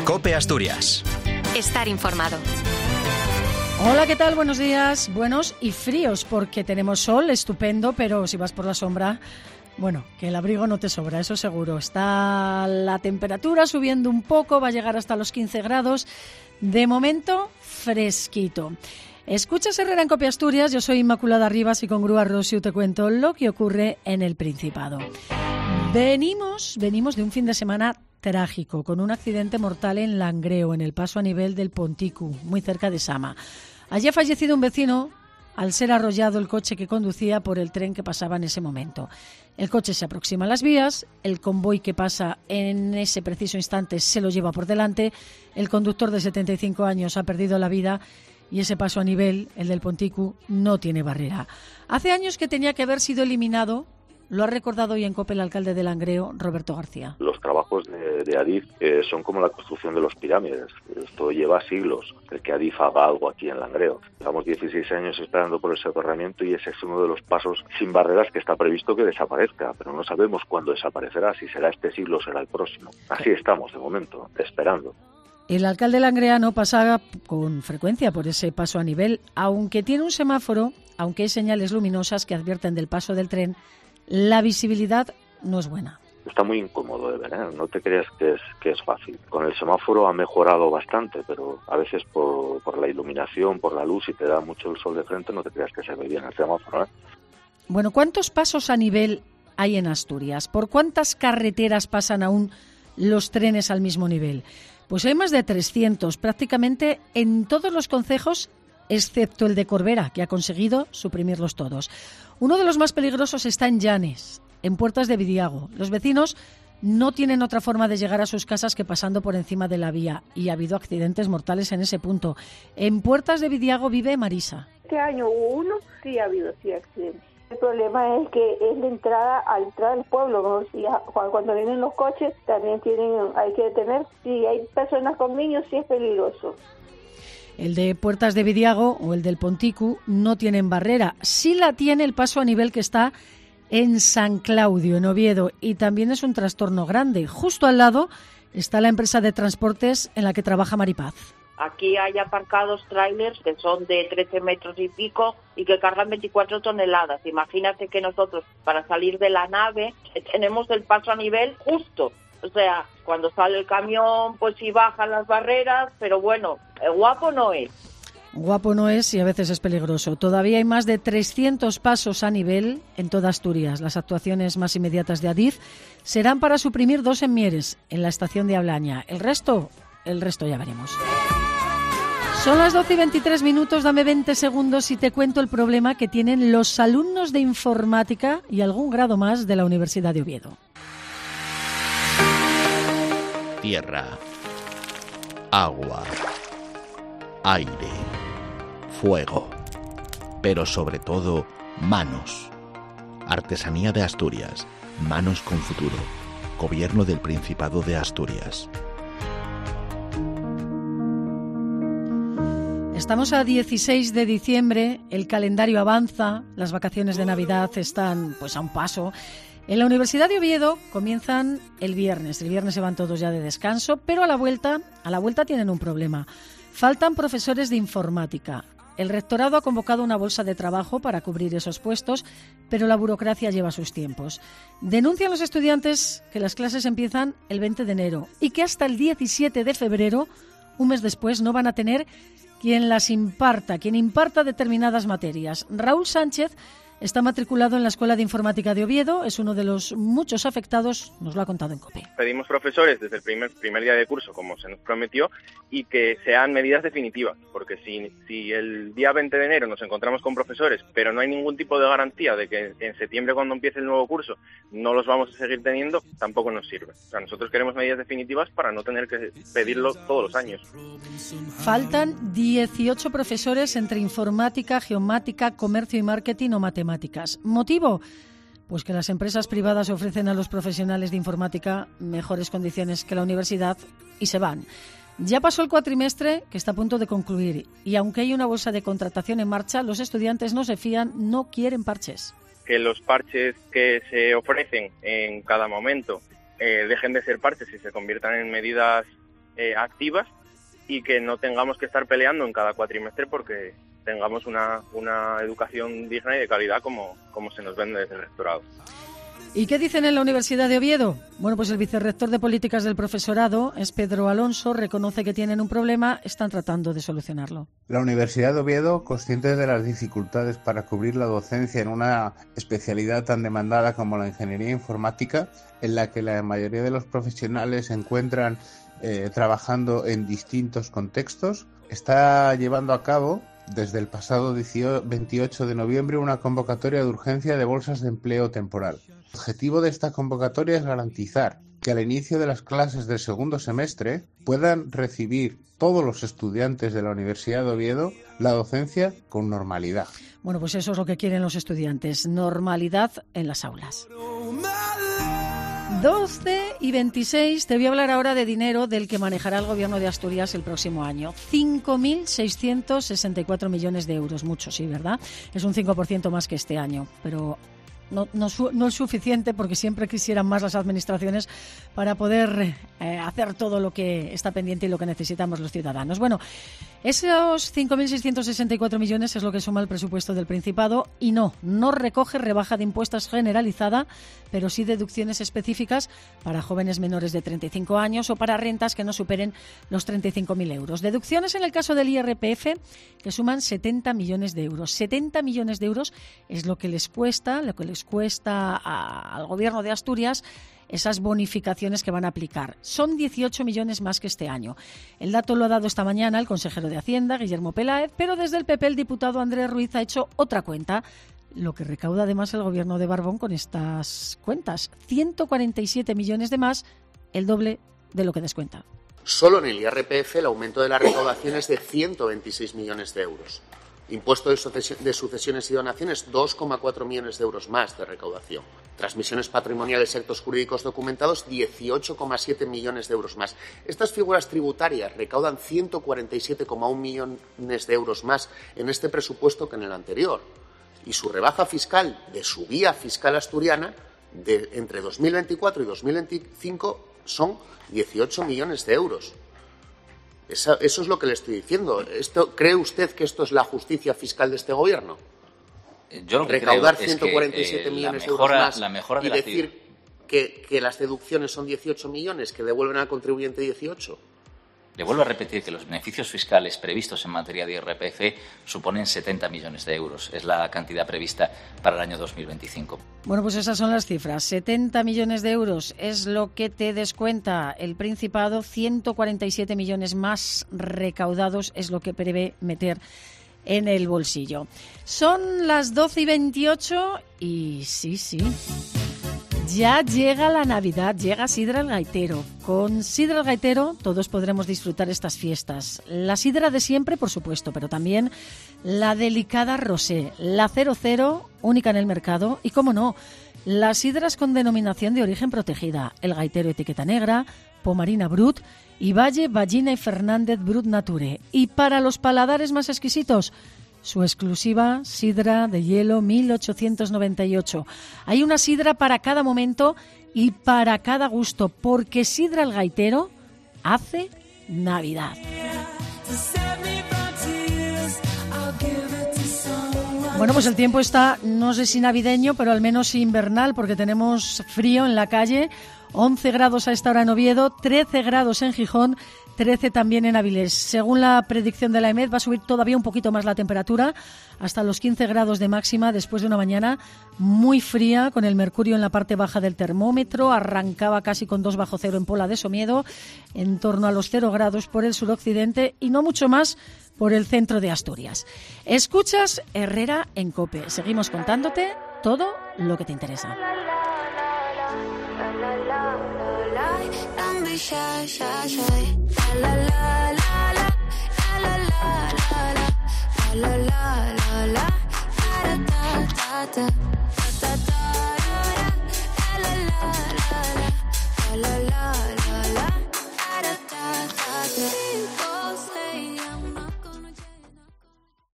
COPE Asturias. Estar informado. Hola, ¿qué tal? Buenos días. Buenos y fríos, porque tenemos sol, estupendo, pero si vas por la sombra, bueno, que el abrigo no te sobra, eso seguro. Está la temperatura subiendo un poco, va a llegar hasta los 15 grados. De momento, fresquito. Escuchas Herrera en COPE Asturias, yo soy Inmaculada Rivas y con Grúa Rosiu te cuento lo que ocurre en el Principado. Venimos de un fin de semana trágico, con un accidente mortal en Langreo, en el paso a nivel del Ponticu, muy cerca de Sama. Allí ha fallecido un vecino al ser arrollado el coche que conducía por el tren que pasaba en ese momento. El coche se aproxima a las vías, el convoy que pasa en ese preciso instante se lo lleva por delante, el conductor de 75 años ha perdido la vida y ese paso a nivel, el del Ponticu, no tiene barrera. Hace años que tenía que haber sido eliminado. Lo ha recordado hoy en COPE el alcalde de Langreo, Roberto García. Los trabajos de Adif son como la construcción de los pirámides. Esto lleva siglos, el que Adif haga algo aquí en Langreo. Llevamos 16 años esperando por el soterramiento y ese es uno de los pasos sin barreras que está previsto que desaparezca, pero no sabemos cuándo desaparecerá, si será este siglo o será el próximo. Así estamos de momento, esperando. El alcalde langreano pasa con frecuencia por ese paso a nivel, aunque tiene un semáforo, aunque hay señales luminosas que advierten del paso del tren. La visibilidad no es buena. Está muy incómodo de ver, ¿eh? No te creas que es fácil. Con el semáforo ha mejorado bastante, pero a veces por la iluminación, por la luz, si te da mucho el sol de frente, no te creas que se ve bien el semáforo, ¿eh? Bueno, ¿cuántos pasos a nivel hay en Asturias? ¿Por cuántas carreteras pasan aún los trenes al mismo nivel? Pues hay más de 300, prácticamente en todos los concejos, excepto el de Corbera, que ha conseguido suprimirlos todos. Uno de los más peligrosos está en Llanes, en Puertas de Vidiago. Los vecinos no tienen otra forma de llegar a sus casas que pasando por encima de la vía y ha habido accidentes mortales en ese punto. En Puertas de Vidiago vive Marisa. Este año hubo uno, sí ha habido accidentes. El problema es que es la entrada al pueblo, ¿no? Y cuando vienen los coches también hay que detener. Si hay personas con niños, sí es peligroso. El de Puertas de Vidiago o el del Ponticu no tienen barrera. Sí la tiene el paso a nivel que está en San Claudio, en Oviedo, y también es un trastorno grande. Justo al lado está la empresa de transportes en la que trabaja Maripaz. Aquí hay aparcados trailers que son de 13 metros y pico y que cargan 24 toneladas. Imagínate que nosotros, para salir de la nave, tenemos el paso a nivel justo. O sea, cuando sale el camión, pues sí bajan las barreras, pero bueno, guapo no es. Guapo no es y a veces es peligroso. Todavía hay más de 300 pasos a nivel en toda Asturias. Las actuaciones más inmediatas de Adif serán para suprimir 2 en Mieres, en la estación de Ablaña. El resto ya veremos. Son las 12 y 23 minutos, dame 20 segundos y te cuento el problema que tienen los alumnos de informática y algún grado más de la Universidad de Oviedo. Tierra, agua, aire, fuego, pero sobre todo manos. Artesanía de Asturias, manos con futuro. Gobierno del Principado de Asturias. Estamos a 16 de diciembre, el calendario avanza, las vacaciones de Navidad están pues a un paso. En la Universidad de Oviedo comienzan el viernes se van todos ya de descanso, pero a la vuelta tienen un problema. Faltan profesores de informática. El rectorado ha convocado una bolsa de trabajo para cubrir esos puestos, pero la burocracia lleva sus tiempos. Denuncian los estudiantes que las clases empiezan el 20 de enero y que hasta el 17 de febrero, un mes después, no van a tener quien imparta determinadas materias. Raúl Sánchez está matriculado en la Escuela de Informática de Oviedo, es uno de los muchos afectados, nos lo ha contado en COPE. Pedimos profesores desde el primer día de curso, como se nos prometió, y que sean medidas definitivas, porque si el día 20 de enero nos encontramos con profesores, pero no hay ningún tipo de garantía de que en septiembre, cuando empiece el nuevo curso, no los vamos a seguir teniendo, tampoco nos sirve. O sea, nosotros queremos medidas definitivas para no tener que pedirlo todos los años. Faltan 18 profesores entre informática, geomática, comercio y marketing o matemáticas. ¿Motivo? Pues que las empresas privadas ofrecen a los profesionales de informática mejores condiciones que la universidad y se van. Ya pasó el cuatrimestre, que está a punto de concluir, y aunque hay una bolsa de contratación en marcha, los estudiantes no se fían, no quieren parches. Que los parches que se ofrecen en cada momento dejen de ser parches y se conviertan en medidas activas y que no tengamos que estar peleando en cada cuatrimestre porque tengamos una educación digna y de calidad como se nos vende desde el rectorado. ¿Y qué dicen en la Universidad de Oviedo? Bueno, pues el vicerrector de Políticas del Profesorado, es Pedro Alonso, reconoce que tienen un problema, están tratando de solucionarlo. La Universidad de Oviedo, consciente de las dificultades para cubrir la docencia en una especialidad tan demandada como la ingeniería informática, en la que la mayoría de los profesionales se encuentran trabajando en distintos contextos, está llevando a cabo desde el pasado 28 de noviembre una convocatoria de urgencia de bolsas de empleo temporal. El objetivo de esta convocatoria es garantizar que al inicio de las clases del segundo semestre puedan recibir todos los estudiantes de la Universidad de Oviedo la docencia con normalidad. Bueno, pues eso es lo que quieren los estudiantes, normalidad en las aulas. 12:26, te voy a hablar ahora de dinero del que manejará el Gobierno de Asturias el próximo año. 5.664 millones de euros, mucho, sí, ¿verdad? Es un 5% más que este año, pero no es suficiente porque siempre quisieran más las administraciones para poder hacer todo lo que está pendiente y lo que necesitamos los ciudadanos. Bueno, esos 5.664 millones es lo que suma el presupuesto del Principado y no recoge rebaja de impuestos generalizada, pero sí deducciones específicas para jóvenes menores de 35 años o para rentas que no superen los 35.000 euros. Deducciones en el caso del IRPF que suman 70 millones de euros. 70 millones de euros es lo que les cuesta al Gobierno de Asturias esas bonificaciones que van a aplicar. Son 18 millones más que este año. El dato lo ha dado esta mañana el consejero de Hacienda, Guillermo Peláez, pero desde el PP el diputado Andrés Ruiz ha hecho otra cuenta, lo que recauda además el Gobierno de Barbón con estas cuentas. 147 millones de más, el doble de lo que descuenta. Solo en el IRPF el aumento de la recaudación es de 126 millones de euros. Impuesto de sucesiones y donaciones, 2,4 millones de euros más de recaudación. Transmisiones patrimoniales y actos jurídicos documentados, 18,7 millones de euros más. Estas figuras tributarias recaudan 147,1 millones de euros más en este presupuesto que en el anterior. Y su rebaja fiscal de su guía fiscal asturiana entre 2024 y 2025 son 18 millones de euros. Eso es lo que le estoy diciendo. ¿Cree usted que esto es la justicia fiscal de este gobierno? Yo lo que recaudar creo 147 millones de euros más y decir que las deducciones son 18 millones, que devuelven al contribuyente 18. Le vuelvo a repetir que los beneficios fiscales previstos en materia de IRPF suponen 70 millones de euros. Es la cantidad prevista para el año 2025. Bueno, pues esas son las cifras. 70 millones de euros es lo que te descuenta el Principado. 147 millones más recaudados es lo que prevé meter en el bolsillo. Son las 12:28 y sí. Ya llega la Navidad, llega Sidra el Gaitero. Con Sidra el Gaitero todos podremos disfrutar estas fiestas. La sidra de siempre, por supuesto, pero también la delicada rosé, la 00, única en el mercado, y, cómo no, las sidras con denominación de origen protegida, el Gaitero etiqueta negra, Pomarina Brut y Valle, Ballina y Fernández Brut Nature. Y para los paladares más exquisitos, su exclusiva sidra de hielo 1898. Hay una sidra para cada momento y para cada gusto, porque Sidra el Gaitero hace Navidad. Bueno, pues el tiempo está, no sé si navideño, pero al menos invernal, porque tenemos frío en la calle. 11 grados a esta hora en Oviedo, 13 grados en Gijón, 13 también en Avilés. Según la predicción de la EMET, va a subir todavía un poquito más la temperatura, hasta los 15 grados de máxima, después de una mañana muy fría, con el mercurio en la parte baja del termómetro. Arrancaba casi con 2 bajo cero en Pola de Somiedo, en torno a los 0 grados por el suroccidente y no mucho más por el centro de Asturias. Escuchas Herrera en COPE. Seguimos contándote todo lo que te interesa.